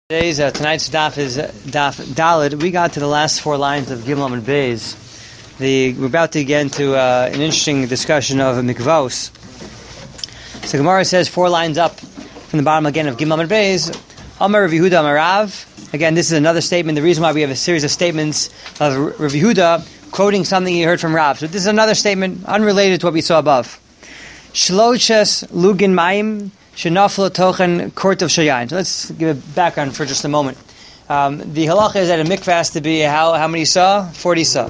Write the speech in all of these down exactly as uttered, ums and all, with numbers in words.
Today's uh, tonight's daf is uh, daf Dalid. We got to the last four lines of Gimel and Beis. The we're about to get into uh, an interesting discussion of mikvos. So Gemara says four lines up from the bottom again of Gimel and Beis. Amar Rav Yehuda Amar Rav. Again, this is another statement. The reason why we have a series of statements of Rav Yehuda quoting something he heard from Rav. So this is another statement unrelated to what we saw above. Shloches lugin mayim. Shenafla tochen court of shayayin. So let's give a background for just a moment. Um, the halacha is that a mikveh has to be how how many saw? Forty saw.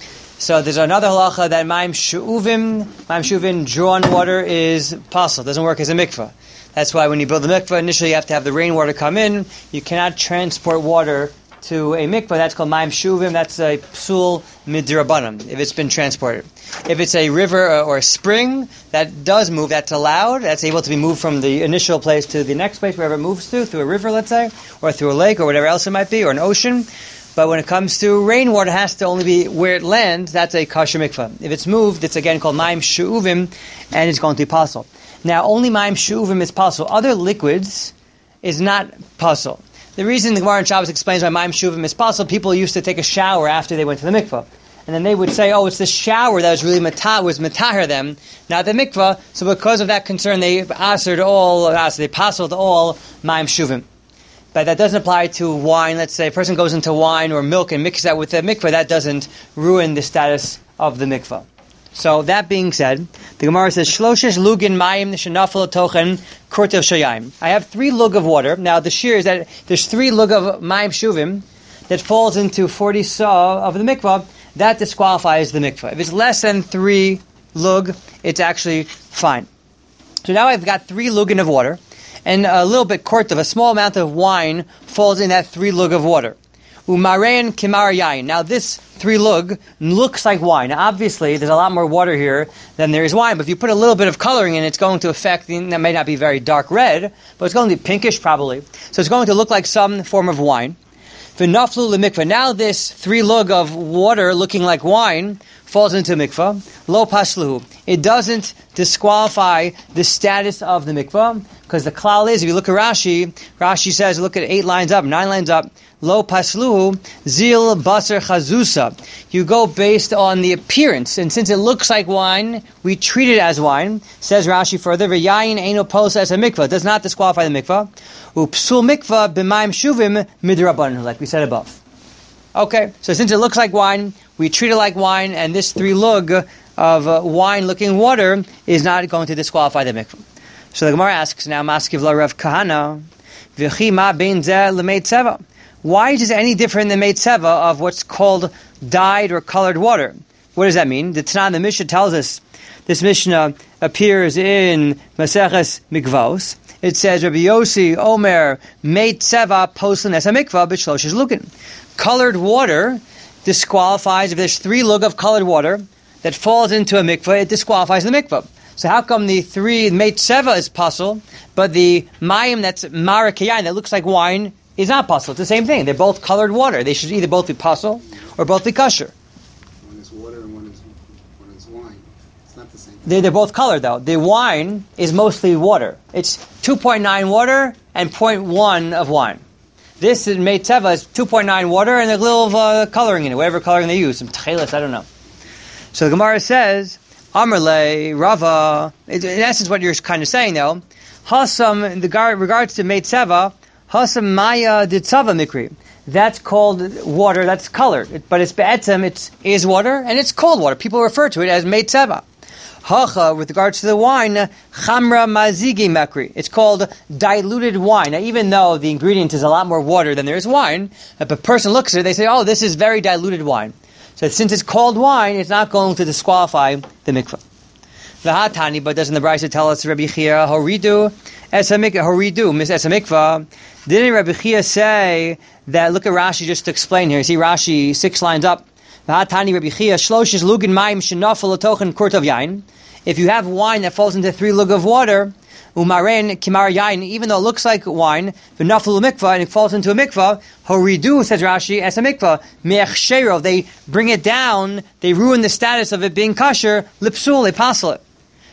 So there's another halacha that ma'im shu'uvim, ma'im shu'uvim, drawn water is possible. Doesn't work as a mikveh. That's why when you build a mikveh, initially you have to have the rainwater come in. You cannot transport water to a mikveh. That's called ma'im shu'uvim. That's a psul midrabanan if it's been transported. If it's a river or a spring that does move, that's allowed. That's able to be moved from the initial place to the next place, wherever it moves to, through a river, let's say, or through a lake or whatever else it might be, or an ocean. But when it comes to rainwater, it has to only be where it lands. That's a kosher mikveh. If it's moved, it's again called ma'im shu'uvim, and it's going to be possible. Now, only ma'im shu'uvim is possible. Other liquids is not possible. The reason the Gemara in Shabbos explains why ma'im shu'uvim is possible, people used to take a shower after they went to the mikveh. And then they would say, oh, it's the shower that was really matah, was matahir them, not the mikvah. So because of that concern, they asered all, they passled all ma'im shuvim. But that doesn't apply to wine. Let's say a person goes into wine or milk and mixes that with the mikvah. That doesn't ruin the status of the mikvah. So that being said, the Gemara says, Shloshesh lugin mayim shenafel tochen kurtev shayim. I have three lug of water. Now the shear is that there's three lug of ma'im shuvim that falls into forty saw of the mikvah. That disqualifies the mikvah. If it's less than three lug, it's actually fine. So now I've got three lugin of water, and a little bit kort of a small amount of wine falls in that three lug of water. Umarein kimar yain. Now this three lug looks like wine. Now obviously there's a lot more water here than there is wine, but if you put a little bit of coloring in, it's going to affect, that may not be very dark red, but it's going to be pinkish probably. So it's going to look like some form of wine. V'naflu lemikvah. Now this three lug of water looking like wine falls into mikvah. Lo pasluhu. It doesn't disqualify the status of the mikvah, because the klal is, if you look at Rashi, Rashi says, look at eight lines up, nine lines up, Lo pasluhu zil basar chazusa. You go based on the appearance, and since it looks like wine, we treat it as wine. Says Rashi further, v'yayin eino posa as a mikvah. It does not disqualify the mikvah. Upsul mikvah b'mayim shuvim midrabanan, like we said above. Okay, so since it looks like wine, we treat it like wine, and this three lug of uh, wine-looking water is not going to disqualify the mikvah. So the Gemara asks now, Maskiv la Rav Kahana, v'chi ma bein zeh l'mei tzeva. Why is it any different than mei tzeva of what's called dyed or colored water? What does that mean? The Tanakh, the Mishnah tells us, this Mishnah appears in Maseches Mikvos. It says, Rabbi Yossi Omer mei tzeva poslan es hamikvah b'shloshes lugin. Colored water disqualifies, if there's three lug of colored water that falls into a mikvah, it disqualifies the mikvah. So how come the three mei tzeva is pasul, but the mayim that's marakayayin, that looks like wine, is not pasul? It's the same thing. They're both colored water. They should either both be pasul or both be kosher. One is water and one is, one is wine. It's not the same thing. They're, they're both colored though. The wine is mostly water. It's two point nine water and zero point one of wine. This in mei tzeva is two point nine water and a little uh, coloring in it, whatever coloring they use. Some tchelis, I don't know. So the Gemara says, Amarle, Rava, in essence what you're kind of saying though, Hasam, in the regards to mei tzeva, Hasam maya ditzava mikri. That's called water, that's colored. But it's be'etzem, it is water, and it's cold water. People refer to it as mei tzeva. Hacha, with regards to the wine, chamra mazigi makri. It's called diluted wine. Now, even though the ingredient is a lot more water than there is wine, if a person looks at it, they say, oh, this is very diluted wine. So since it's called wine, it's not going to disqualify the mikvah. V'hatani, but doesn't the Brisa tell us, Rabbi Chia, horidu es hamikvah, horidu mis es hamikvah? Didn't Rabbi Chia say that, look at Rashi just to explain here. See Rashi, six lines up. V'hatani Rabbi Chia, shloshes lugin mayim shenafel atochen kurtav yain. If you have wine that falls into three lug of water, umaren kimar yain, even though it looks like wine, v'nafel mikvah, and it falls into a mikvah, horidu, says Rashi, es a mikvah, me'ech shero, they bring it down, they ruin the status of it being kosher, lipsul, they passel it.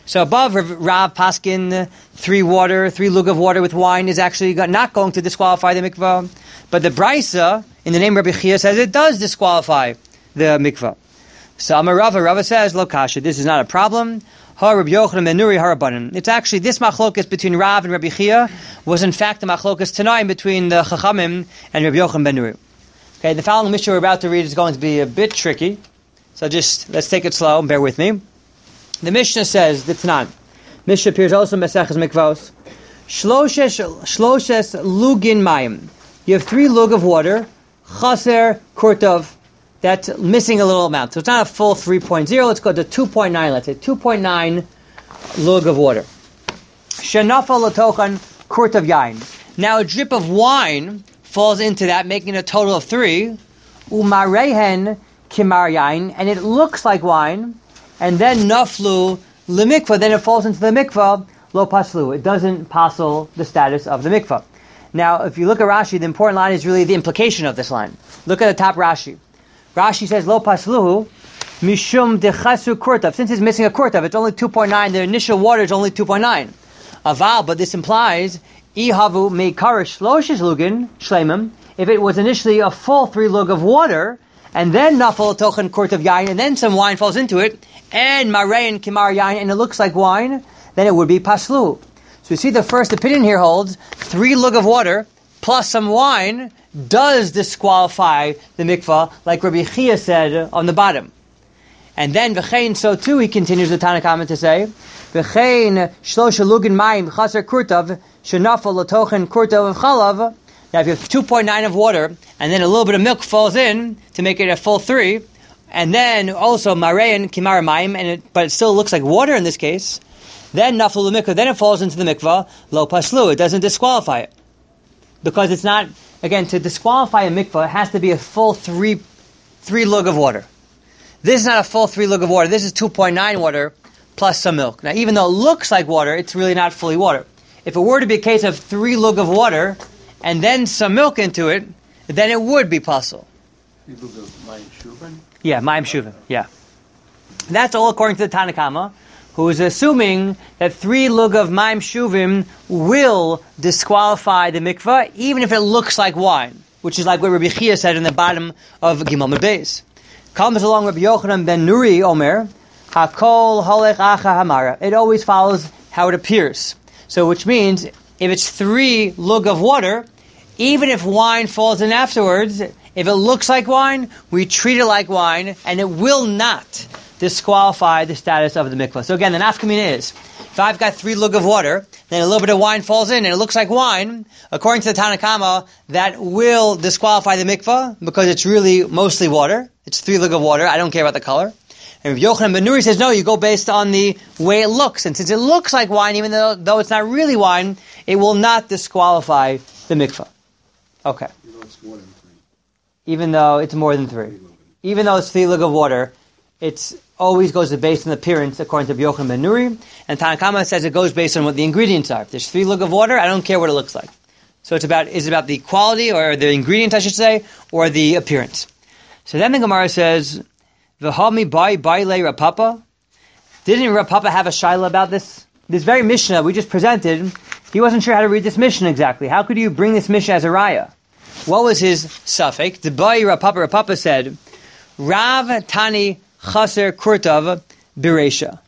So above Rav Paskin, three water, three lug of water with wine is actually not going to disqualify the mikvah. But the Brisa, in the name of Rabbi Chia, says it does disqualify the mikvah. So Amar Rava, Rava says, Lo kasha, this is not a problem. Ha Rabbi Yochanan ben Nuri harabanan. It's actually, this machlokas between Rav and Rabbi Chia was in fact the machlokas tonight between the Chachamim and Rabbi Yochanan ben Nuri. Okay, the following Mishnah we're about to read is going to be a bit tricky. So just, let's take it slow and bear with me. The Mishnah says, the Tanan. Mishnah appears also in Maseches Mikvos. Shloshes, shloshes lugin mayim. You have three lug of water. Chaser kurtov. That's missing a little amount. So it's not a full three point oh. Let's go to two point nine. Let's say two point nine lug of water. Shenafa latochan kurtov yain. Now a drip of wine falls into that, making a total of three. Umarehen kimar yain. And it looks like wine. And then naflu lemikvah, then it falls into the mikvah, lo paslu. It doesn't passel the status of the mikvah. Now, if you look at Rashi, the important line is really the implication of this line. Look at the top Rashi. Rashi says, lo paslu, mishum dechasu kurtav. Since it's missing a kurtav, it's only two point nine, the initial water is only two point nine. Aval, but this implies, ihavu meikarish loshes lugin, shlemim, if it was initially a full three lug of water, and then nafal tochen kurtav yain, and then some wine falls into it, and marein kimar yain, and it looks like wine, then it would be paslu. So you see the first opinion here holds, three lug of water, plus some wine, does disqualify the mikvah, like Rabbi Chia said on the bottom. And then v'chein, so too, he continues the Tanna Kama to say, v'chein shlosha lugin mayim chaser kurtav, shenafal tochen kurtav chalav. Now, if you have two point nine of water, and then a little bit of milk falls in to make it a full three, and then also marein kimar mayim, and it, but it still looks like water in this case, then naflu mikvah, then it falls into the mikvah, lo paslu, it doesn't disqualify it. Because it's not, again, to disqualify a mikvah, it has to be a full three, three lug of water. This is not a full three lug of water, this is two point nine water plus some milk. Now, even though it looks like water, it's really not fully water. If it were to be a case of three lug of water, and then some milk into it, then it would be possible. Yeah, Mayim Shuvin, yeah. That's all according to the Tanna Kama, who is assuming that three lug of Mayim Shuvim will disqualify the mikvah, even if it looks like wine, which is like what Rabbi Chia said in the bottom of Gimel Amud Beis. Comes along Rabbi Yochanan ben Nuri Omer, Hakol holech acha hamara. It always follows how it appears. So which means, if it's three lug of water, even if wine falls in afterwards, if it looks like wine, we treat it like wine, and it will not disqualify the status of the mikvah. So again, the nafkamina is, if I've got three lug of water, then a little bit of wine falls in, and it looks like wine, according to the Tanna Kama, that will disqualify the mikvah, because it's really mostly water. It's three lug of water, I don't care about the color. And Rabbi Yochanan ben Nuri says, no, you go based on the way it looks. And since it looks like wine, even though, though it's not really wine, it will not disqualify the mikvah. Okay. Even though it's more than three. Even though it's more than three. Even though it's three lug of water, it always goes based on appearance, according to Rabbi Yochanan ben Nuri. And Tanna Kama says it goes based on what the ingredients are. If there's three lug of water, I don't care what it looks like. So it's about, is it about the quality, or the ingredients, I should say, or the appearance? So then the Gemara says, V'hami bai bai le Rav Papa. Didn't Rav Papa have a shaila about this? This very Mishnah we just presented, he wasn't sure how to read this Mishnah exactly. How could you bring this Mishnah as a raya? What was his suffix? The bai Rav Papa, Rav Papa said, Rav Tani Chaser Kurtav Biresha.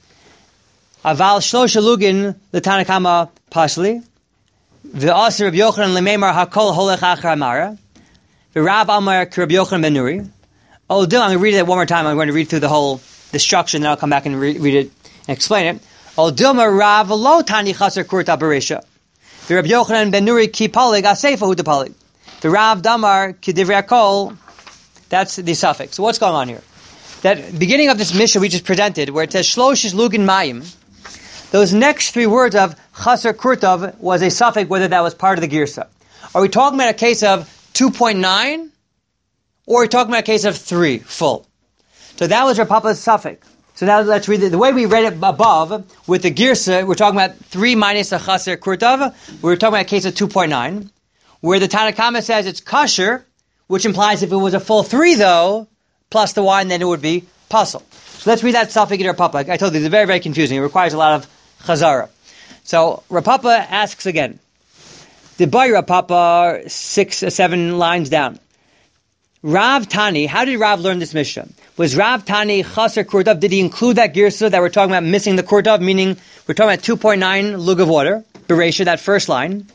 Aval Shlosha Lugin the Tanna Kama Pasli. V'aser Rabbi Yochanan Lemeimar Hakol Holech Achar Amara. V'Rav Amar Rabbi Yochanan ben Nuri. Oh, I'm going to read it one more time. I'm going to read through the whole destruction, then I'll come back and re- read it and explain it. Oh, Dilma Rav Lo Tani Chaser Kurta Beresha. The Rabbi Yochanan ben Nuri Ki Palig Aseifa Hu Palig. The Rav Damar Ki Divrei Kol. That's the suffix. So what's going on here? That beginning of this Mishnah we just presented, where it says Shlosh Lugin Mayim, those next three words of Chaser Kurtav was a suffix, whether that was part of the Girsa. Are we talking about a case of two point nine? Or we're talking about a case of three, full. So that was Rav Papa's suffix. So now let's read it. The way we read it above, with the Girsa, we're talking about three minus a Chaser Kurtav. We're talking about a case of two point nine. Where the Tanna Kama says it's kosher, which implies if it was a full three though, plus the wine, then it would be puzzle. So let's read that Safek in Rav Papa. I told you, it's very, very confusing. It requires a lot of chazara. So Rav Papa asks again. The boy Rav Papa, six or seven lines down. Rav Tani, how did Rav learn this Mishnah? Was Rav Tani chaser kurtav? Did he include that girsa that we're talking about missing the kurtav? Meaning we're talking about two point nine lug of water, beresha, that first line,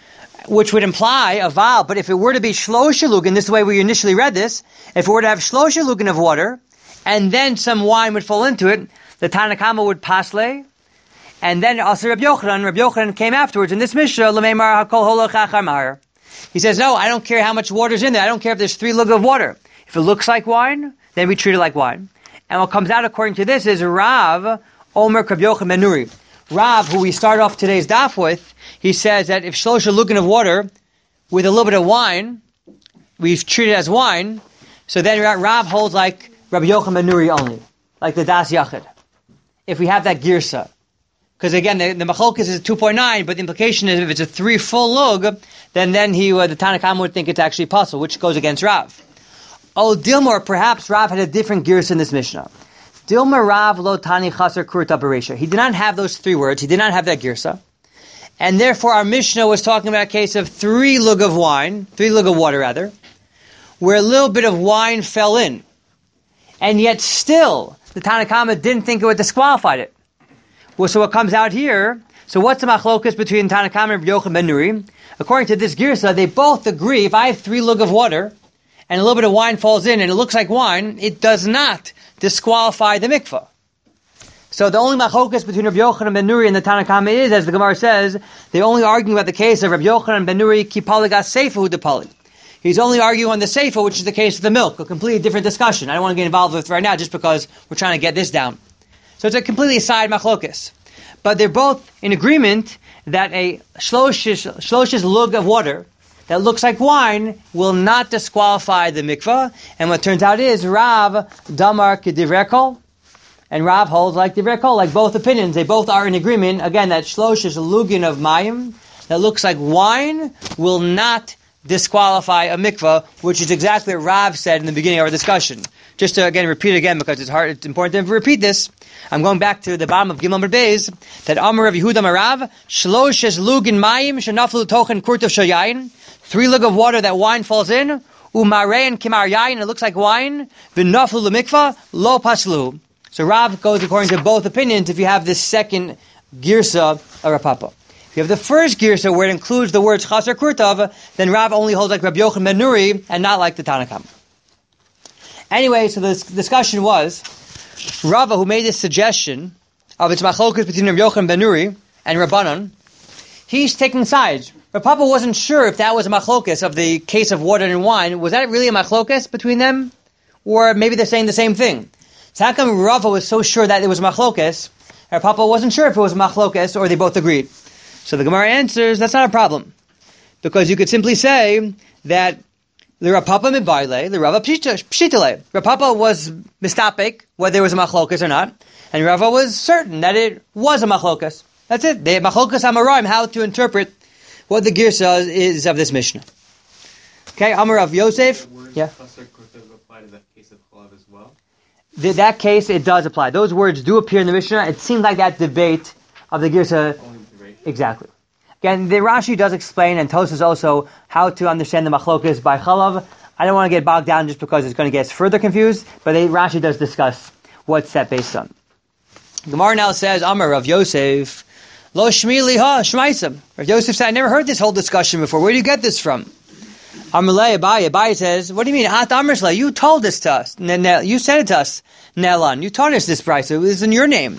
which would imply a val. But if it were to be shlosha lugin, this is the way we initially read this, if it were to have shlosha lugin of water, and then some wine would fall into it, the Tanakama would pasle, and then also Rabbi Yochanan, Rabbi Yochanan came afterwards in this Mishnah, l'meimar hakol holach achar mahar. He says, no, I don't care how much water's in there. I don't care if there's three lug of water. If it looks like wine, then we treat it like wine. And what comes out according to this is Rav Omer Rabbi Yochanan ben Nuri. Rav, who we start off today's daf with, he says that if shlosha lugin of water with a little bit of wine, we treat it as wine. So then Rav holds like Rabbi Yochanan ben Nuri only, like the Das Yachid. If we have that girsa. Because again, the, the machlokes is two point nine, but the implication is if it's a three full lug, then then he uh, the Tanakam would think it's actually possible, which goes against Rav. Oh, Dilmar, perhaps Rav had a different girsa in this Mishnah. Dilmar Rav lo tani chaser kurta beresha. He did not have those three words. He did not have that girsa, and therefore our Mishnah was talking about a case of three lug of wine, three lug of water rather, where a little bit of wine fell in, and yet still the Tanakama didn't think it would disqualify it. Well, so what comes out here, so what's the machlokas between Tanakam and Rabbi Yochanan ben Nuri? According to this girsa, they both agree, if I have three lug of water, and a little bit of wine falls in, and it looks like wine, it does not disqualify the mikvah. So the only machlokas between Rabbi Yochanan ben Nuri and the Tanakam is, as the Gemara says, they only argue about the case of Rabbi Yochanan ben Nuri ki paligas seifa hu de pali. He's only arguing on the seifa, which is the case of the milk, a completely different discussion. I don't want to get involved with it right now, just because we're trying to get this down. So it's a completely side machlokas. But they're both in agreement that a shloshish, shloshish lug of water that looks like wine will not disqualify the mikvah. And what turns out is Rav damar k'divrei kol, and Rav holds like divrei kol, like both opinions. They both are in agreement, again, that shloshish lugin of mayim that looks like wine will not disqualify a mikvah, which is exactly what Rav said in the beginning of our discussion. Just to, again, repeat again, because it's hard, it's important to repeat this. I'm going back to the bottom of Gimel Amud Beis, that Amar Rav Yehuda Marav, Shloshes lugin mayim shenaflu tochen kurtav shayayin, three lug of water that wine falls in, umarein kimar yayin, it looks like wine, v'naflu lemikvah, lo paslu. So Rav goes according to both opinions if you have this second girsa of Rav Papa. If you have the first girsa where it includes the words chaser kurtav, then Rav only holds like Rabbi Yochanan ben Nuri and not like the Tanakam. Anyway, so the discussion was, Rava, who made this suggestion of its machlokas between Rabbi Yochanan ben Nuri and Rabbanon, he's taking sides. Rav Papa wasn't sure if that was a machlokas of the case of water and wine. Was that really a machlokas between them? Or maybe they're saying the same thing. So how come Rava was so sure that it was machlokas, and Rav Papa wasn't sure if it was machlokas, or they both agreed? So the Gemara answers, that's not a problem. Because you could simply say that the Rav Papa mibayle, the Rava pshitale. Rav Papa was mistapek, whether it was a machlokas or not, and Rava was certain that it was a machlokas. That's it. They machlokas amarim, how to interpret what the girsa is of this Mishnah. Okay, Amar Rav Yosef. Yeah. Apply to that case of chalav as well? The, that case, it does apply. Those words do appear in the Mishnah. It seems like that debate of the girsa. Exactly. Again, the Rashi does explain, and Tosfos also, how to understand the machlokas by chalav. I don't want to get bogged down just because it's going to get us further confused, but they, Rashi does discuss what's that based on. Gemara now says, Amar Rav Yosef, Lo shmi liha shmaisam. Rav Yosef said, I never heard this whole discussion before. Where do you get this from? Amar le Abaye. Abaye says, what do you mean? At Amrsla, you told this to us. You said it to us. Nelan, you taught us this price. It was in your name.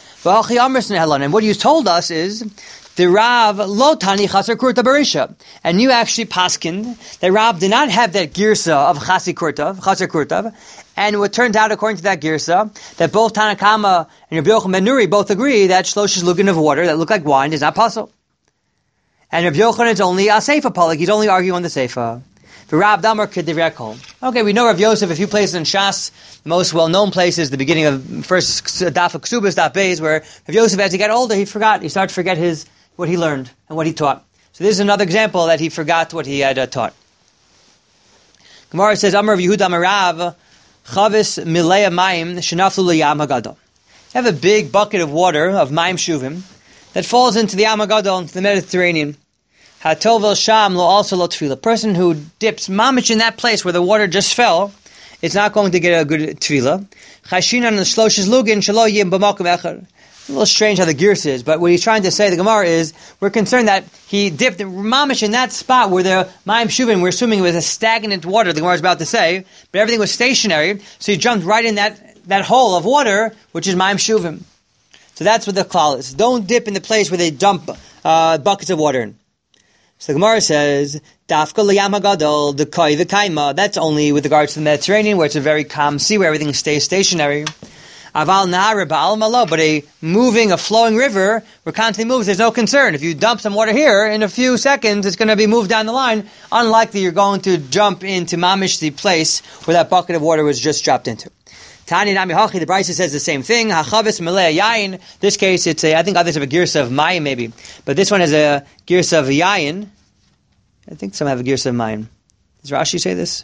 And what you told us is, the Rav lo tani chaser kurta berisha, and you actually paskined that Rav did not have that girsa of chasi kurtav, chaser kurtav, and what turned out according to that girsa that both Tanakama and Rabbi Yochanan ben Nuri both agree that shlosh lugin of water that look like wine is not possible, and Rabbi Yochanan is only a seifa palik. He's only arguing on the seifa. The Rav damar k'divrei kol. Okay, we know Rav Yosef a few places in Shas. The most well-known place is the beginning of first daf of Ksubas, daf Beis, where Rav Yosef, as he got older, he forgot. He started to forget his what he learned and what he taught. So this is another example that he forgot what he had uh, taught. Gemara says, Amar Yehuda Amar Rav, Chavis milei mayim shenaflu liyam hagadol. You have a big bucket of water of mayim shuvim that falls into the Yam Hagadol, into the Mediterranean. Hatovel sham lo also lo tefillah. A person who dips mamish in that place where the water just fell, it's not going to get a good tefillah. Chashinan l'shloshes lugin shelo yim b'makom echad. A little strange how the Girs is, but what he's trying to say, the Gemara, is we're concerned that he dipped mamish in that spot where the Mayim Shuvim, we're assuming it was a stagnant water, the Gemara is about to say, but everything was stationary, so he jumped right in that, that hole of water, which is Mayim Shuvim. So that's what the klal is. Don't dip in the place where they dump uh, buckets of water in. So the Gemara says, Dafka liyam hagadol, the koi, the kaima, that's only with regards to the Mediterranean, where it's a very calm sea, where everything stays stationary. Aval nahar ba'al malo, but a moving, a flowing river, where constantly moves, there's no concern. If you dump some water here, in a few seconds, it's going to be moved down the line. Unlikely you're going to jump into mamish, the place where that bucket of water was just dropped into. Tani Nami Hachi, the Brisa says the same thing. Hachavis Melei Yayin. This case, it's a, I think others have a girsa of Mayim maybe, but this one has a girsa of Yayin. I think some have a girsa of Mayim. Does Rashi say this?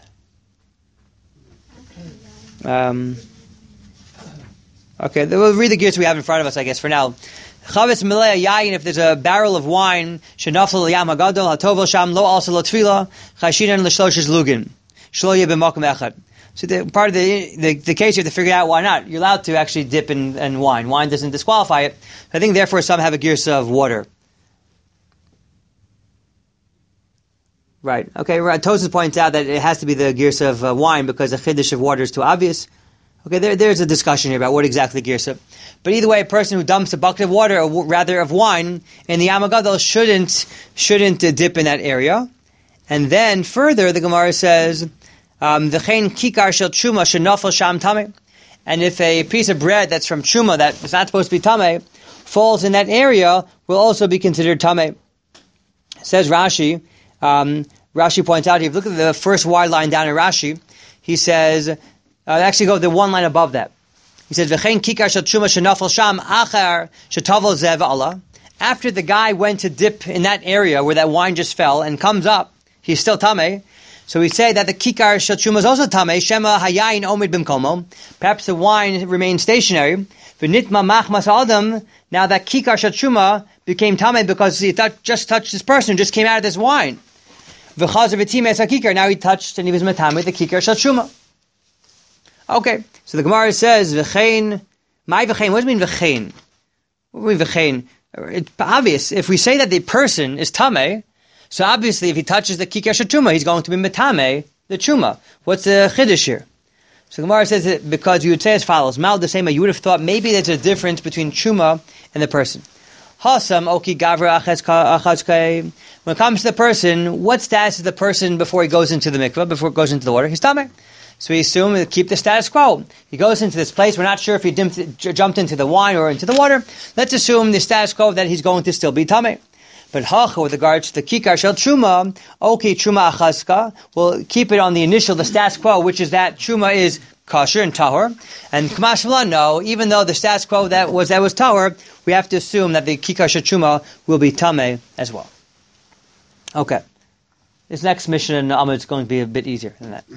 Um, okay, we'll read the girsa we have in front of us, I guess, for now. Chavis Melei Yayin, if there's a barrel of wine, Shenafel Yam Hagadol, Hatovel Sham, Lo also Lo Tefila, Chashinan L'Shloshes Lugin, Shlo Yeh B'Makom Echad. So the, part of the, the the case you have to figure out why not. You're allowed to actually dip in, in wine. Wine doesn't disqualify it. I think therefore some have a girsa of water. Right. Okay. Right. Tosfos points out that it has to be the girsa of uh, wine because the chiddush of water is too obvious. Okay. There, there's a discussion here about what exactly girsa. But either way, a person who dumps a bucket of water, or w- rather of wine, in the Yam Hagadol shouldn't shouldn't uh, dip in that area. And then further, the Gemara says. Um, and if a piece of bread that's from Truma that is not supposed to be Tameh falls in that area, will also be considered Tameh. Says Rashi, um, Rashi points out, if you look at the first wide line down in Rashi, he says, uh, actually go the one line above that. He says, V'chein kikar shel Truma shenafel sham achar shetavel zev Allah. After the guy went to dip in that area where that wine just fell and comes up, he's still Tameh. So we say that the kikar shel Truma is also tamei. Shema hayayin omid b'mkomo. Perhaps the wine remained stationary. V'nitma machmas adam. Now that kikar shel Truma became tamei because he th- just touched this person, just came out of this wine. V'chazer v'times hakikar. Now he touched and he was metamei the kikar shel Truma. Okay, so the Gemara says v'chein. My v'chein. What does it mean v'chein? What do you mean v'chein? It's obvious. If we say that the person is tamei. So obviously, if he touches the kikar shel Truma, he's going to be metame the Truma. What's the chiddush here? So Gemara says that because you would say as follows: Mal the same, you would have thought maybe there's a difference between Truma and the person. Hasam oki gavra achazkei. When it comes to the person, what status is the person before he goes into the mikvah, before he goes into the water? He's tameh. So we assume to keep the status quo. He goes into this place. We're not sure if he dimped, jumped into the wine or into the water. Let's assume the status quo that he's going to still be tameh. But hacha, with regards to the kikar shel Truma, okay, Truma achazka, we'll keep it on the initial, the status quo, which is that Truma is kosher and tahor. And kamash v'la, no, even though the status quo that was that was tahor, we have to assume that the kikar shel Truma will be tameh as well. Okay. This next Mishnah in Amud is going to be a bit easier than that.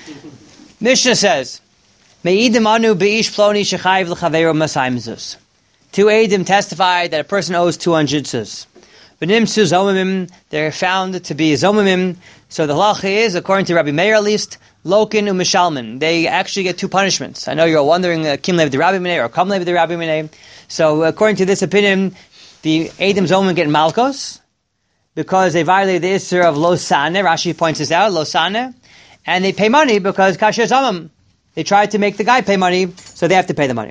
Mishnah says, Me'idim anu be'ish ploni shechayiv l'chaveiro masayim zus. Two Eidim testified that a person owes two hundred zus. V'nimtzu zomimim, they're found to be zomimim. So the halacha is, according to Rabbi Meir at least, lokin u'mishalmin. They actually get two punishments. I know you're wondering, uh, kim lev de Rabbi Menei or kam lev de Rabbi Menei. So according to this opinion, the Eidim zomimim get malkos because they violated the Isser of lo saneh. Rashi points this out, lo saneh. And they pay money because kasher zomim. They tried to make the guy pay money, so they have to pay the money.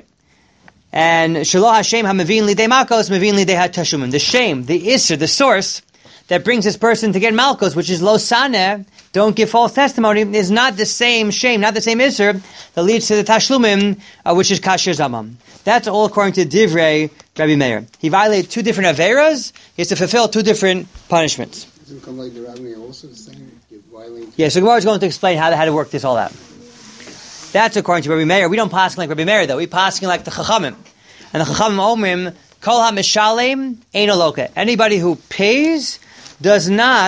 And Shelo Hashem HaMevin Lidei Malkos Mevin Lidei HaTashumim. The shame, the Isser, the source that brings this person to get Malkos, which is Lo Saneh, don't give false testimony, is not the same shame, not the same Isser that leads to the Tashlumim, uh, which is Kasher Zamam. That's all according to Divrei Rabbi Meir. He violated two different Averas, he has to fulfill two different punishments. Doesn't come like the Rabbi also the same? Violate. Yeah, so Gemara is going to explain how to, how to work this all out. That's according to Rabbi Meir. We don't pass like Rabbi Meir, though. We pass like the Chachamim. And the Chachamim omrim, Kol ha-mishalem eino loke. Anybody who pays does not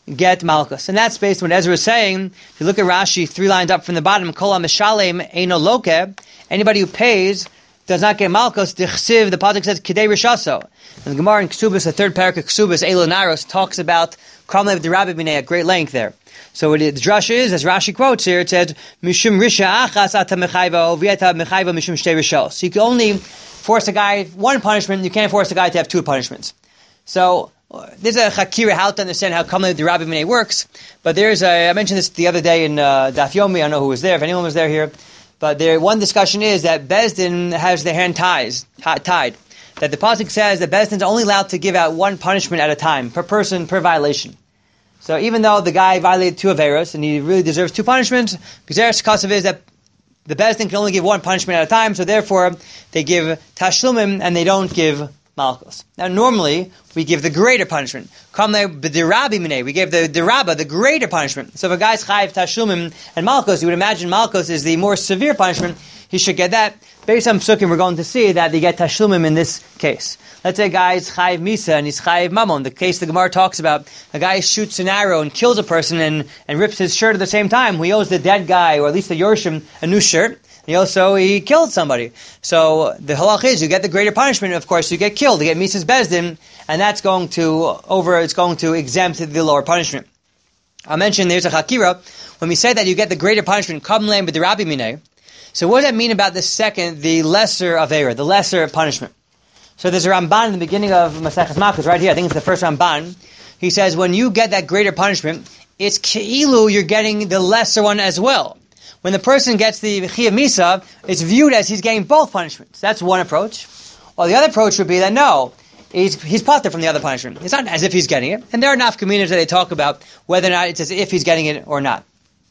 get malchus. And that's based on what Ezra is saying. If you look at Rashi, three lines up from the bottom, Kol HaMishalem Eino Loke, anybody who pays does not get malchus. The Chsiv, the Pasuk says, Kidei Rishaso. And the Gemara in Ksubis, the third parak of Ksubis, Elo Naros, talks about Kamlev the Rabbi B'nai at great length there. So what it, the drasha is, as Rashi quotes here, it says, Mishum Risha Achas Ata Mechayva, Vieta Mechayva Mishum Shtei Rishos. So you can only force a guy one punishment, you can't force a guy to have two punishments. So, there's a chakira how to understand how Kamlev the Rabbi B'nai works, but there's a, I mentioned this the other day in uh, Daf Yomi, I don't know who was there, if anyone was there here, but there, one discussion is that Bezdin has their hand ties, tied. That the Pasuk says that Bezdin is only allowed to give out one punishment at a time, per person, per violation. So even though the guy violated two Averos, and he really deserves two punishments, Gezeres Kasav is that the Bezdin can only give one punishment at a time, so therefore they give Tashlumim and they don't give Malchus. Now normally, we give the greater punishment. Kamle b'dirabi minei, we give the diraba, the greater punishment. So if a guy's chayiv Tashlumim and Malchus, you would imagine Malchus is the more severe punishment, he should get that. Based on Psukim, we're going to see that they get Tashlumim in this case. Let's say a guy is chayiv Misa and he's chayiv Mammon. The case the Gemara talks about, a guy shoots an arrow and kills a person and, and rips his shirt at the same time. He owes the dead guy, or at least the Yorshim, a new shirt. He also, he killed somebody. So the halach is, you get the greater punishment, of course, you get killed. You get Mises Bezdin, and that's going to, over, it's going to exempt the lower punishment. I mentioned there's a chakira. When we say that you get the greater punishment, Kamleim b'dirabi minei. So what does that mean about the second, the lesser avera, the lesser punishment? So there's a Ramban in the beginning of Maseches Malchus, right here, I think it's the first Ramban. He says, when you get that greater punishment, it's keilu, you're getting the lesser one as well. When the person gets the Chiyuv Misa, it's viewed as he's getting both punishments. That's one approach. Well, the other approach would be that no, he's he's pater from the other punishment. It's not as if he's getting it. And there are enough communities that they talk about whether or not it's as if he's getting it or not.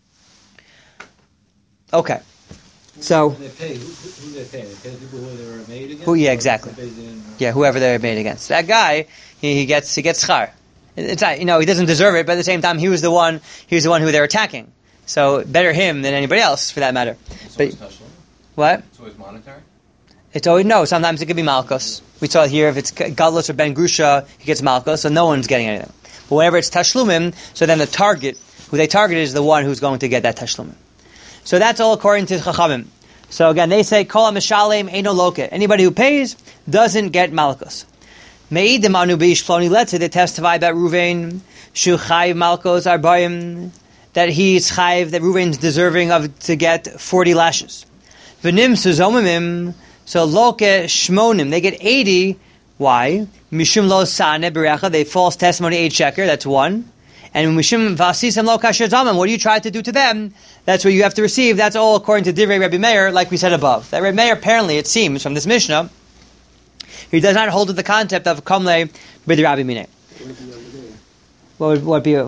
Okay. So, Who they pay? Who, who they pay? They pay the people who they were made against? Who, yeah, exactly. In, yeah, whoever they're made against. That guy, he, he gets he gets schar. It's not, you know, he doesn't deserve it, but at the same time, he was the one he was the one who they're attacking. So better him than anybody else, for that matter. So but, it's Tashlum? what? So it's monetary? It's always, no, sometimes it could be Malchus. We saw here, if it's Gadlus or Ben Grusha, he gets Malchus, so no one's getting anything. But whenever it's Tashlumim, so then the target, who they targeted is the one who's going to get that Tashlumim. So that's all according to Chachamim. So again, they say, Kol HaMishalem Eino Loke. Anybody who pays doesn't get Malchus. Me'idim anu b'ish ploni, let's say they testify about Ruvain, Shu Chayiv Malchus Arbayim, that he's chayiv, that Reuven's deserving of to get forty lashes. V'nim suzomimim, so loke shmonim, they get eighty. Why? Mishum lo sane berecha, they false testimony eight sheker, that's one. And mishum vasisam lo kasher zamim, what do you try to do to them? That's what you have to receive. That's all according to Divrei Rabbi Meir, like we said above. That Rabbi Meir, apparently, it seems from this Mishnah, he does not hold to the concept of kamle b'di Rabbi Minei. What would what be?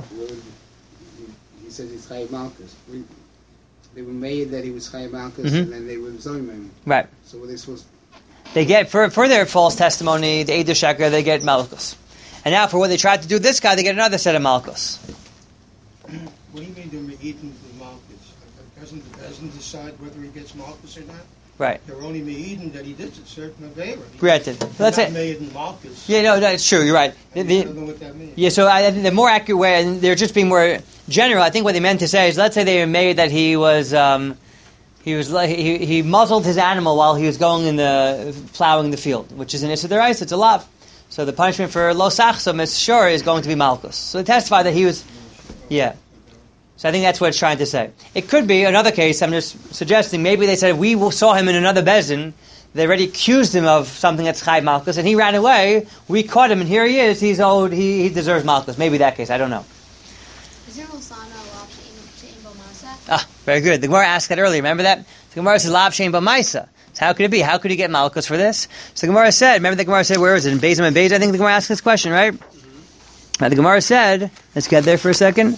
He said he's Chayiv Malchus. We, they were made that he was Chayiv Malchus, Mm-hmm. and then they were Zoimim. Right. So were they supposed to... They get, for, for their false testimony, the Eidah Sheker, they get Malchus. And now for what they tried to do this guy, they get another set of Malchus. What do you mean they're eating the Malchus? Doesn't the peasant decide whether he gets Malchus or not? Right. They're only me'edin that he did a certain avera. Granted. Let's say, me'edin Malchus. yeah, no, no, it's true, you're right. The, I the, don't know what that means. yeah, so I think the more accurate way, and they're just being more general, I think what they meant to say is, let's say they made that he was, um, he was, he, he muzzled his animal while he was going in the, plowing the field, which is an Issa D'Oraisa, it's a lav. So the punishment for Lo Sachsam is sure is going to be Malchus. So they testify that he was, yeah. So I think that's what it's trying to say. It could be another case, I'm just suggesting, maybe they said, we saw him in another Bezdin, they already accused him of something that's Chayiv Malchus, and he ran away, we caught him, and here he is, he's owed, he, he deserves Malchus. Maybe that case, I don't know. Is there Losana Lav Shein B'Maisa? Ah, very good. The Gemara asked that earlier, remember that? The Gemara says, Lav Shein B'Maisa. So how could it be? How could he get Malchus for this? So the Gemara said, remember the Gemara said, where is it? In Bezim and Bez, I think the Gemara asked this question, right? Mm-hmm. Now the Gemara said, let's get there for a second.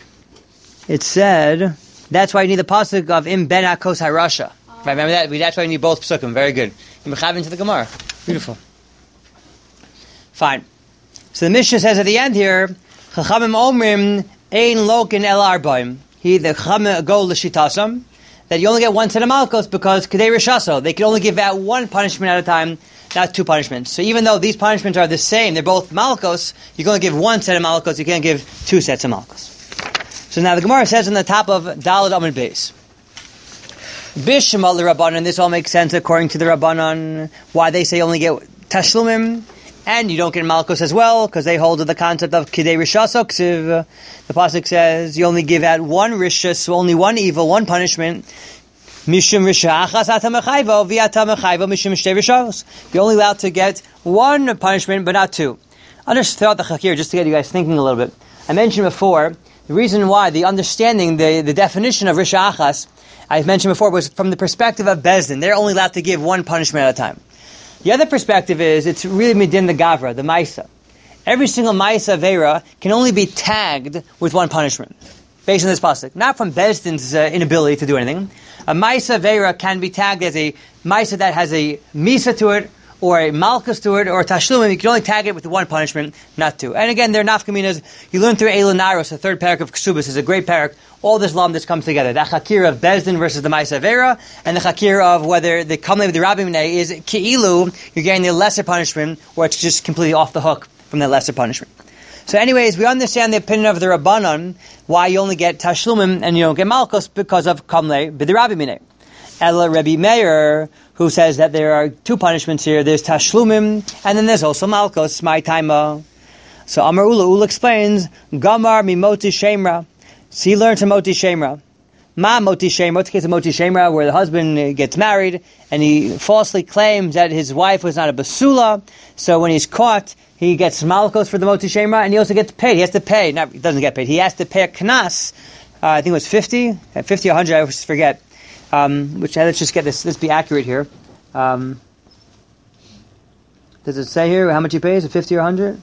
It said, that's why you need the pasuk of Im Ben Akos Harasha. Oh. Right, remember that? That's why you need both pasukim. Very good. You mechav into the Gemara. Beautiful. Fine. So the Mishnah says at the end here, Chachamim Omrim Ein Lokin El Arbaim. He the Chachamim go l'shitasam that you only get one set of malchus because Kedei Rishaso. They can only give out one punishment at a time, not two punishments. So even though these punishments are the same, they're both malchus, you can only give one set of malchus, you can't give two sets of malchus. So now the Gemara says on the top of Daled Amud Beis, Bishma the Rabbanan, this all makes sense according to the Rabbanan, why they say you only get Tashlumim, and you don't get Malchus as well, because they hold to the concept of Kidei Rishaso Ksiv. The Pasuk says you only give out one Rishas, so only one evil, one punishment. Mishum Risha Achas Atamachayvo, Viata Machayvo, Mishum Shtei Rishos. You're only allowed to get one punishment, but not two. I'll just throw out the Chakir, just to get you guys thinking a little bit. I mentioned before, the reason why, the understanding, the, the definition of Risha Achas, I mentioned before, was from the perspective of Bezdin. They're only allowed to give one punishment at a time. The other perspective is, it's really Midin the Gavra, the Maisa. Every single Maisa Vera can only be tagged with one punishment, based on this pasuk. Not from Bezdin's uh, inability to do anything. A Maisa Vera can be tagged as a Maisa that has a Misa to it, or a Malchus to it, or a Tashlumim. You can only tag it with one punishment, not two. And again, they're nafkaminas. You learn through Eilu Naros, the third parak of Ksubas, is a great parak. All this lam this comes together. The Chakir of Bezdin versus the Maisa Vera, and the Chakir of whether the Kamle of the Rabbi Minei is Ki'ilu, you're getting the lesser punishment, or it's just completely off the hook from the lesser punishment. So anyways, we understand the opinion of the Rabbanon, why you only get Tashlumim and you don't get Malchus, because of Kamle b'di Rabbi Minei. Ela Rabbi Meir, who says that there are two punishments here. There's Tashlumim, and then there's also Malchus, my taima. So Amar Ula, Ula explains, Gamar mi Moti Shemra. So he learned from Moti Shemra. Ma Moti Shemra, what's the case of Moti Shemra, where the husband gets married, and he falsely claims that his wife was not a basula, so when he's caught, he gets Malchus for the Moti Shemra, and he also gets paid. He has to pay, not, he doesn't get paid, he has to pay a knas, uh, I think it was fifty, fifty or one hundred, I always forget. Um, which let's just get this. Let's be accurate here. Um, does it say here how much he pays? A fifty or a hundred?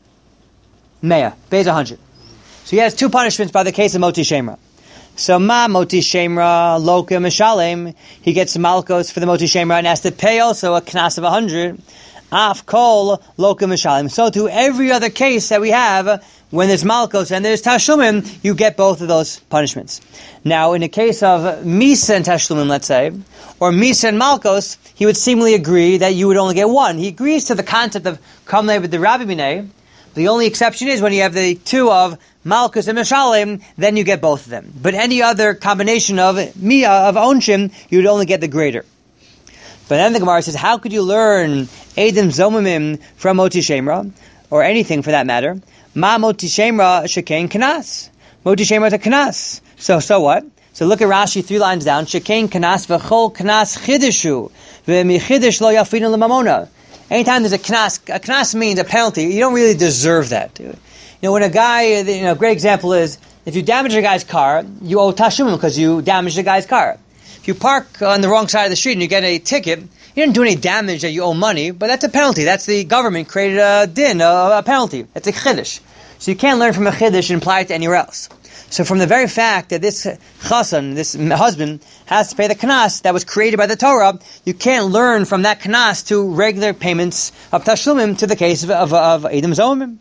Mea pays a hundred. So he has two punishments by the case of Moti Shemra. So ma Moti Shemra loka mishalem. He gets malchus for the Moti Shemra and has to pay also a knas of a hundred. Af kol loka mishalem. So to every other case that we have, when there's malchus and there's tashlumim, you get both of those punishments. Now, in the case of misa and tashlumim, let's say, or misa and malchus, he would seemingly agree that you would only get one. He agrees to the concept of kamle b'di Rabbi Minei. The only exception is when you have the two of malchus and mishalim, then you get both of them. But any other combination of mia, of onshim, you would only get the greater. But then the Gemara says, how could you learn Edim Zomimim from Moti Shemra, or anything for that matter? Ma Moti Shemra Shekain Kanas. Moti Shemra is a Kanas. So, so what? So look at Rashi three lines down. Shekain Kanas v'chol Kanas Chidishu v'michidish lo yafinu l'mamona. Anytime there's a Kanas, a Kanas means a penalty. You don't really deserve that. You know, when a guy, you know, a great example is, if you damage a guy's car, you owe tashumim because you damaged the guy's car. If you park on the wrong side of the street and you get a ticket, you didn't do any damage that you owe money, but that's a penalty. That's the government created a din, a, a penalty. That's a chiddush. So you can't learn from a chiddush and apply it to anywhere else. So from the very fact that this chassan, this husband, has to pay the knas that was created by the Torah, you can't learn from that knas to regular payments of tashlumim to the case of, of, of Edom Zomim.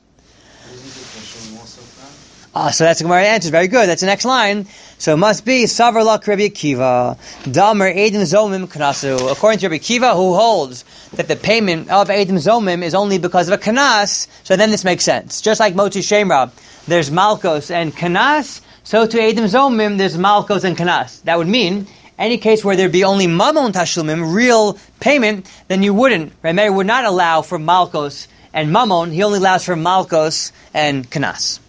Ah, so that's the Gemara answer. Very good. That's the next line. So it must be Savar Lak Rabbi Akiva, Damer Edom Zomim Knasu. According to Rabbi Akiva, who holds that the payment of Edom Zomim is only because of a Knas, so then this makes sense. Just like Moti Shemra, there's Malchus and Knas, so to Edom Zomim, there's Malchus and Knas. That would mean any case where there'd be only Mamon Tashlumim, real payment, then you wouldn't. Rameir would not allow for Malchus and Mamon, he only allows for Malchus and Knas.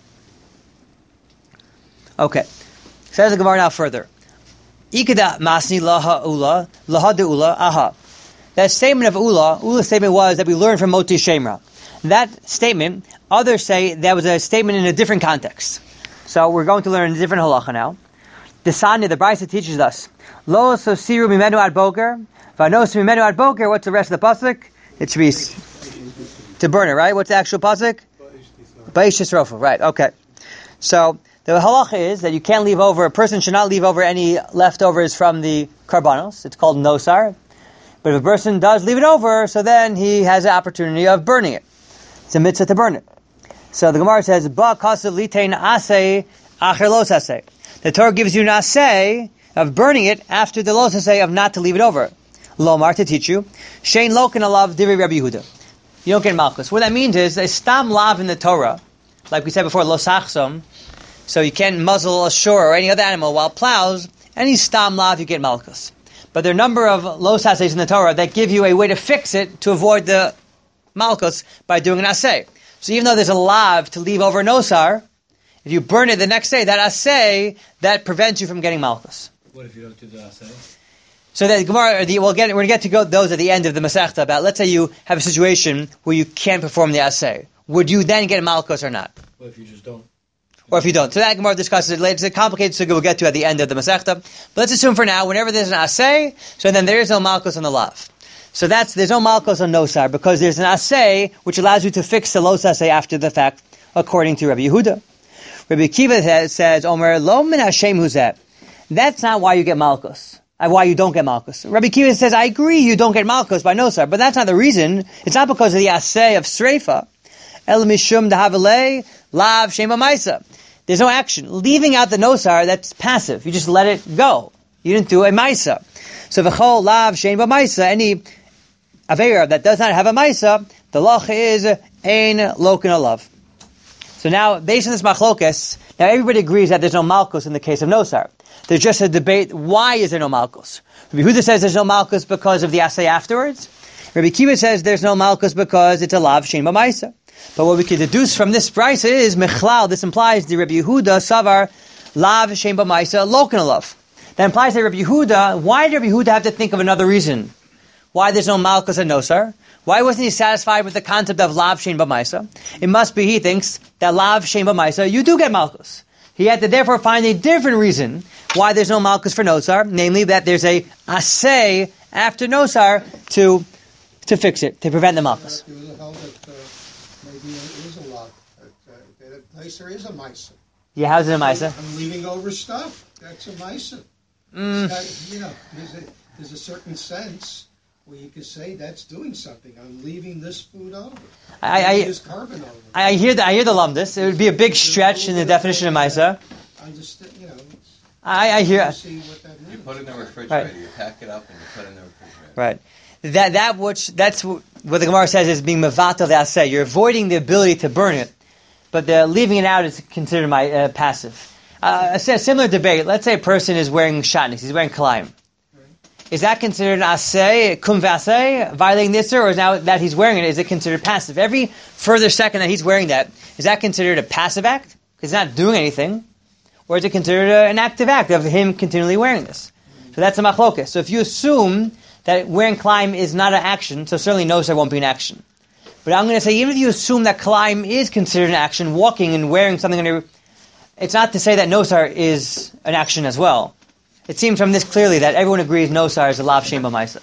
Okay. Says the Gemara now further. Ikeda masni laha ula, laha de ula, aha. That statement of ula, ula's statement was that we learned from Moti Shemra. That statement, others say that was a statement in a different context. So we're going to learn a different halacha now. The Sanya, the Brisa teaches us, Lo sosiru mimenu ad boker, vanos mimenu ad boker. What's the rest of the pasuk? It should be to burn it, right? What's the actual pasuk? Ba'ish Yisrofa, right? Okay. So the halacha is that you can't leave over, a person should not leave over any leftovers from the karbanos. It's called nosar. But if a person does leave it over, so then he has the opportunity of burning it. It's a mitzvah to burn it. So the Gemara says, Ba kasav litein aseh acher los aseh. The Torah gives you naseh of burning it after the laws say of not to leave it over. Lomar, to teach you, Shein Lokin alav divrei Rabbi Yehuda. You don't get malchus. What that means is a stam lav in the Torah, like we said before, lo sachsom, so you can't muzzle a shore or any other animal while plows. Any stam lav you get malchus. But there are a number of los assays in the Torah that give you a way to fix it to avoid the malchus by doing an assay. So even though there's a lav to leave over nosar, if you burn it the next day, that assay, that prevents you from getting malchus. What if you don't do the assay? So that Gemara, the, we'll get, we're going to get to go those at the end of the Masechta about, let's say you have a situation where you can't perform the assay. Would you then get malchus or not? What if you just don't? Or if you don't. So that Gemara discusses it later. It's a complicated suga we'll get to at the end of the Masechta. But let's assume for now, whenever there's an assay, so then there is no malchus on the lav. So that's, there's no malchus on nosar, because there's an assay which allows you to fix the los assay after the fact, according to Rabbi Yehuda. Rabbi Akiva says, Omer, lo min Hashem huzeh. That's not why you get malchus. Why you don't get malchus. Rabbi Akiva says, I agree you don't get malchus by nosar, but that's not the reason. It's not because of the assay of sreifa. El mishum dahavalei lav shema maisa. There's no action. Leaving out the nosar, that's passive. You just let it go. You didn't do a maisa. So v'chol lav shema maisa, any aveira that does not have a maisa, the lach is ein lokin alav. So now, based on this machlokes, now everybody agrees that there's no malchus in the case of nosar. There's just a debate, why is there no malchus? Rabbi Yehuda says there's no malchus because of the assay afterwards. Rabbi Akiva says there's no malchus because it's a lav shein b'maisa. But what we can deduce from this price is, mechlal, this implies the Rabbi Yehuda savar lav shein b'maisa lokin alav. That implies that Rabbi Yehuda, why did Rabbi Yehuda have to think of another reason? Why there's no malchus and nosar? Why wasn't he satisfied with the concept of lav shein b'maisa? It must be, he thinks, that lav shein b'maisa, you do get malchus. He had to therefore find a different reason why there's no malchus for nosar, namely that there's a assay after nosar to to fix it, to prevent the malchus. There was a hell that uh, maybe it is a lot. That, uh, that a Meiser is a Meiser. Yeah, how's it a Meiser? I'm leaving over stuff. That's a Meiser. Mm. That, you know, there's a, there's a certain sense where you could say that's doing something. I'm leaving this food over. I, I, I, this carbon over. I hear the I hear the lumdus. It would be a big stretch in the definition of Meiser. Understand, you know. I, I hear. See what that means. You put it in the refrigerator. Right. You pack it up and you put it in the refrigerator. Right. That that which that's what the Gemara says is being mevatel the assay. You're avoiding the ability to burn it, but the leaving it out is considered my uh, passive. Uh, a similar debate. Let's say a person is wearing shatnez. He's wearing kalayim. Is that considered an assay, kum v'assay, violating this, or is now that he's wearing it, is it considered passive? Every further second that he's wearing that, is that considered a passive act? Because he's not doing anything. Or is it considered a, an active act of him continually wearing this? So that's a machlokas. So if you assume that wearing kalayim is not an action, so certainly nosar won't be an action. But I'm going to say, even if you assume that kalayim is considered an action, walking and wearing something under, it's not to say that nosar is an action as well. It seems from this clearly that everyone agrees nosar is a lav shein b'maisa.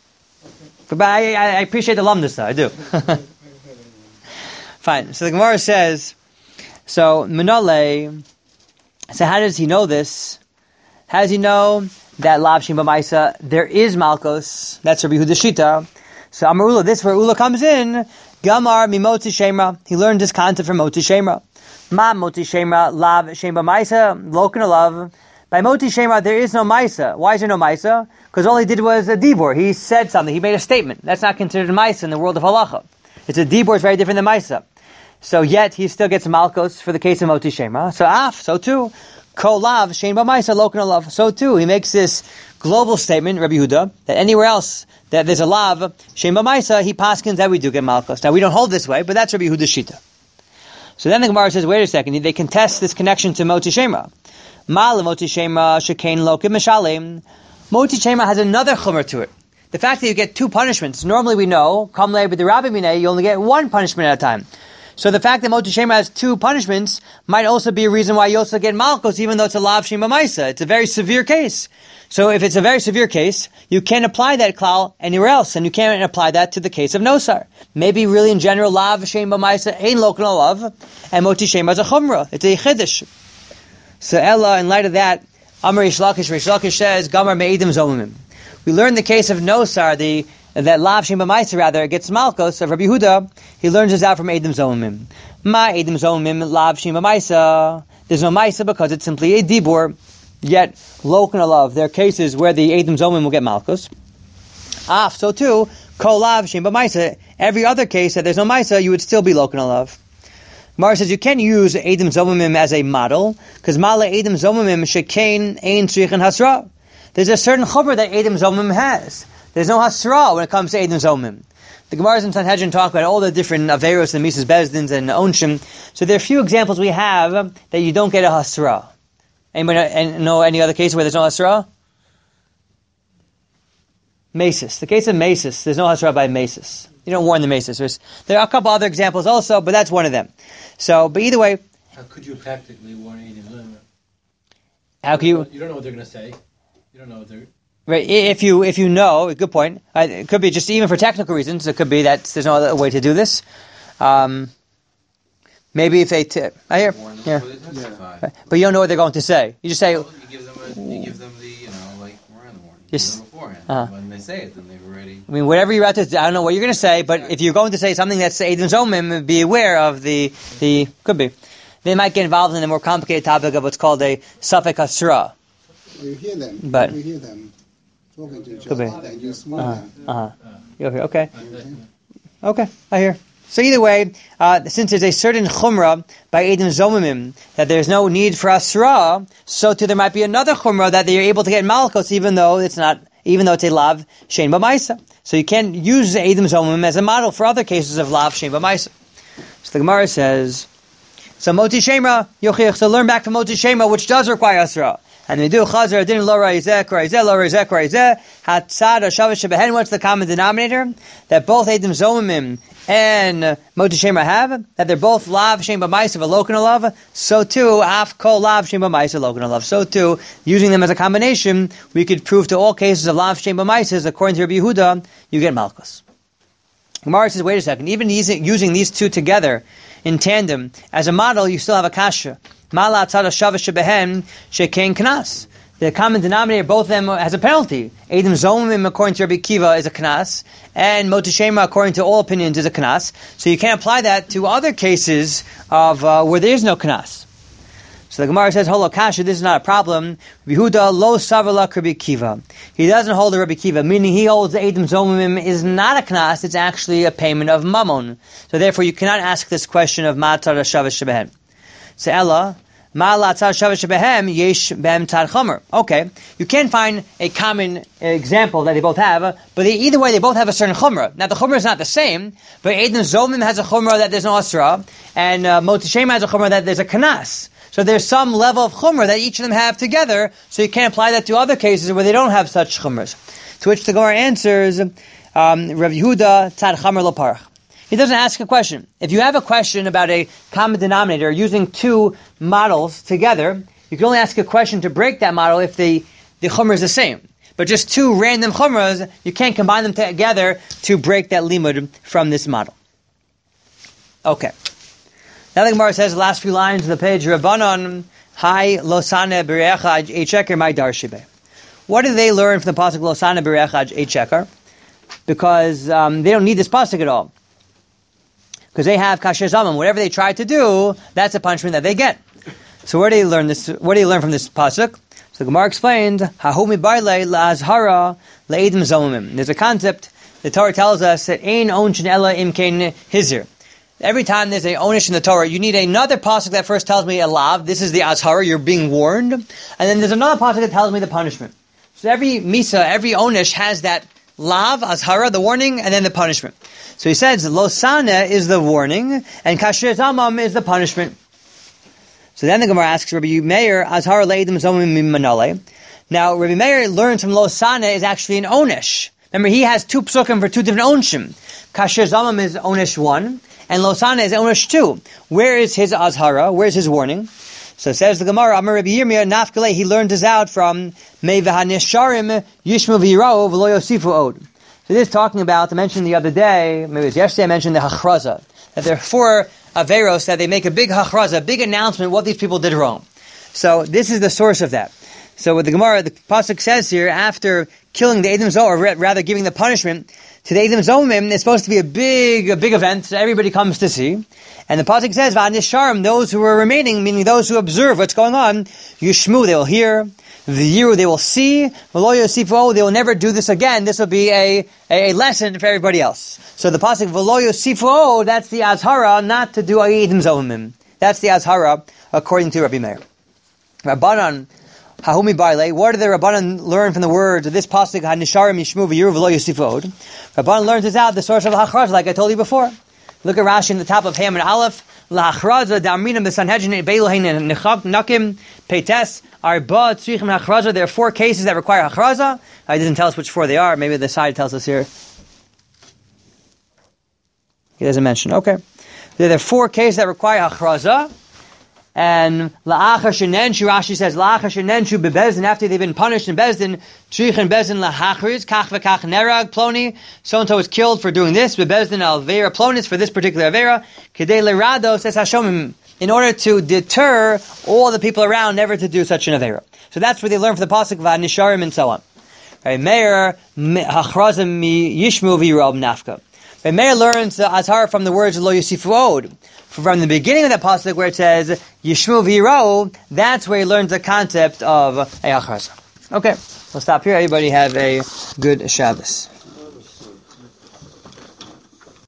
But I, I, I appreciate the lumdus though, I do. Fine. So the Gemara says, so Menale, so how does he know this? How does he know that lav shein b'maisa, there is malchus? That's Rabbi Yehuda Shita. So Amar Ula, this where Ula comes in, Gamar mimotzi shemra. He learned this concept from motzi shemra. Ma motzi shemra lav shein b'maisa, lokin alav. By Moti Shemra, there is no Maisa. Why is there no Maisa? Because all he did was a Dibur. He said something. He made a statement. That's not considered a Maisa in the world of Halacha. It's a Dibur, it's very different than Maisa. So yet, he still gets Malkos for the case of Moti Shemra. So Af, so too. Kol Lav, Shein Ba Maisa, Lokan Alav. So too, he makes this global statement, Rabbi Yehuda, that anywhere else that there's a Lav, Shein Ba Maisa, he paskins that we do get Malkos. Now, we don't hold this way, but that's Rabbi Yehuda's Shita. So then the Gemara says, wait a second, they contest this connection to Moti Shemra. Ma'ala Moti Shemra shekain lokim mishalim. Moti Shemra has another chumrah to it. The fact that you get two punishments. Normally we know, kamlei b'derabbi minei, you only get one punishment at a time. So the fact that Moti Shemra has two punishments might also be a reason why you also get malchus, even though it's a lav shema maisa. It's a very severe case. So if it's a very severe case, you can't apply that klal anywhere else, and you can't apply that to the case of nosar. Maybe really in general, lav shema maisa ain't lokan alav, and Moti Shemra is a chumrah. It's a chiddush. So Ella, in light of that, Amar Rish Lakish, Rish Lakish says, Gamar me'idim zomimim. We learn the case of Nosar, the that Lav Shem B'maisa rather gets Malkos of Rabbi Yehuda. He learns this out from Eidim Zomimim. Ma Eidim Zomimim Lav Shem B'maisa. There's no Maisa because it's simply a Dibur. Yet, loken alav, there are cases where the Edom Zomim will get malchus. Af, so too, kol lav shem b'maisa. Every other case that there's no maisa, you would still be loken alav. Gemara says you can't use Edom Zomimim as a model, because mala Edom Zomimim shekain ein tzrichin hasra. There's a certain chumrah that Edom Zomimim has. There's no hasra when it comes to Edom Zomimim. The Gemara in Sanhedrin talk about all the different averos and Mises Bezdins and Onshim. So there are a few examples we have that you don't get a hasra. Anybody know any other case where there's no hasra? Mesis. The case of Mesis, there's no hasra by Mesis. You don't warn the Mesis. There's, there are a couple other examples also, but that's one of them. So, but either way, How could you practically warn Edom Zomim? how can you? You don't know what they're going to say. You don't know what they're... Right, if you if you know, good point. Uh, it could be just even for technical reasons. It could be that there's no other way to do this. Um, maybe if they, t- I hear, Warn them yeah. before they testify. Right. But you don't know what they're going to say. You just say, Well, you give them, a, you give them the, you know, like Miranda warning. You Yes. give them beforehand. Uh-huh. When they say it, then they've already. I mean, whatever you're about to, I don't know what you're going to say, but if you're going to say something that's Edom Zomim, be aware of the the could be. They might get involved in the more complicated topic of what's called a Safek Hasra. You hear them. But- you hear them talking to each Could be. other. And you smooth Uh them. huh. You hear? Okay. Okay. I hear. So either way, uh, since there's a certain chumrah by Edom Zomimim that there's no need for asra, so too there might be another chumrah that they're able to get malchus, even though it's not, even though it's a lav shein b'maisa. So you can't use Edom Zomimim as a model for other cases of lav shein b'maisa. So the Gemara says, so Moti Shemra yochiach. So learn back from Moti Shemra, which does require asra. And we do chazar din lo raizeh raizeh lo raizeh raizeh hatzad hashavish shebehen. What's the common denominator that both Edom Zomimim and Moti Shemra have? That they're both lav shem b'mais of a loken alav. So too af kol lav shem b'mais of loken alav. So too, using them as a combination, we could prove to all cases of lav shem b'mais, according to Rabbi Yehuda, you get malchus. Gemara says, wait a second. Even using, using these two together in tandem as a model, you still have a kasha. Mala tzad hashavish shebehen shekain knas. The common denominator, both of them, has a penalty. Edom Zomimim, according to Rabbi Kiva, is a knas, and Moti Shemra, according to all opinions, is a knas. So you can't apply that to other cases of uh, where there is no knas. So the Gemara says, "Holo kasha, this is not a problem." Yehuda lo savala Rabbi Kiva. He doesn't hold the Rabbi Kiva, meaning he holds the Edom Zomimim is not a knas; it's actually a payment of mammon. So therefore, you cannot ask this question of matzar hashavish shebehen. So Ella. Okay, you can find a common example that they both have, but they, either way they both have a certain chumrah. Now the chumrah is not the same, but Edom Zomim has a chumrah that there's no asra, and uh, Moti Shemra has a chumrah that there's a kanas. So there's some level of chumrah that each of them have together, so you can't apply that to other cases where they don't have such chumras. To which the Gemara answers, um, Rav Yehuda tzad chamer lo parach. He doesn't ask a question. If you have a question about a common denominator using two models together, you can only ask a question to break that model if the, the chumrah is the same. But just two random chumras, you can't combine them together to break that limud from this model. Okay. Now the Gemara says the last few lines of the page, Rabbanon, Hai Losane Berecha Eicheker Mai Darshibe. What do they learn from the pasuk Losane Berecha Eicheker? Because um, they don't need this pasuk at all. Because they have kasher zaman. Whatever they try to do, that's a punishment that they get. So where do they learn this? What do you learn from this pasuk? So the Gemara explained, "Hahumi barle laazhara le'edim zomim." There's a concept. The Torah tells us that ein onshin ella imkein hizir. Every time there's a onish in the Torah, you need another pasuk that first tells me a lav. This is the azhara. You're being warned, and then there's another pasuk that tells me the punishment. So every misa, every onish has that lav, azhara, the warning, and then the punishment. So he says, Losana is the warning, and Kasher Zamam is the punishment. So then the Gemara asks Rabbi Meir, Azhar Leidim Zomim Manale. Now, Rabbi Meir learns from Losana is actually an Onesh. Remember, he has two psukim for two different Onshim. Kasher Zamam is Onesh one, and Losana is Onesh two. Where is his Azhara? Where is his warning? So says the Gemara, Amar Rabbi Yirmiyah, Nafkale, he learned this out from Mei V'hanisharim Yishmu V'yirao V'lo Yosifu Od. So this is talking about, I mentioned the other day, maybe it was yesterday, I mentioned the hachraza. That there are four averos that they make a big hachraza, a big announcement what these people did wrong. So this is the source of that. So with the Gemara, the pasuk says here, after killing the Edom Zohar, or rather giving the punishment to the Eidim Zomim, it's supposed to be a big, a big event that everybody comes to see. And the pasuk says, "V'anisharim," those who are remaining, meaning those who observe what's going on, Yushmu, they will hear. V'yiru, they will see. V'lo yosifu, they will never do this again. This will be a, a, a lesson for everybody else. So the pasuk, V'lo yosifu, that's the azhara, not to do Eidim Zomim. That's the azhara, according to Rabbi Meir. Rabbanan, Hahumi Baile, what did the Rabbanan learn from the words of this pasuk, Hanisharim Yishmu V'yiru V'lo Yosifod? Rabbanan learns this out, the source of Hachraz, like I told you before. Look at Rashi in the top of Ham and Aleph. L'Hachraza Da'aminim B'Sanhedrin Beilohin and Nechak Nakim Peites Arba Tzrichim Hachraza. There are four cases that require Hachraza. Uh, he doesn't tell us which four they are. Maybe the side tells us here. He doesn't mention. Okay. There are four cases that require Hachraza. And la'achar shenenshu, Rashi says la'achar shenenshu bebezdin, after they've been punished in bezdin, trichen bezdin la'achriz kach v'kach nerag ploni, so and so was killed for doing this, bebezdin al vera plonis, for this particular avera, kedei lerado, says Hashomim, in order to deter all the people around never to do such an avera. So that's where they learn from the pasuk v'anisharim and so on. Right, Meir hachrazim mi yishmu v'yirab nafka. Right, Meir learns the azhar from the words of lo yosifu od. From the beginning of that pasuk where it says Yishmu v'yirau, that's where he learns the concept of a achraza. Okay, we'll stop here. Everybody have a good Shabbos.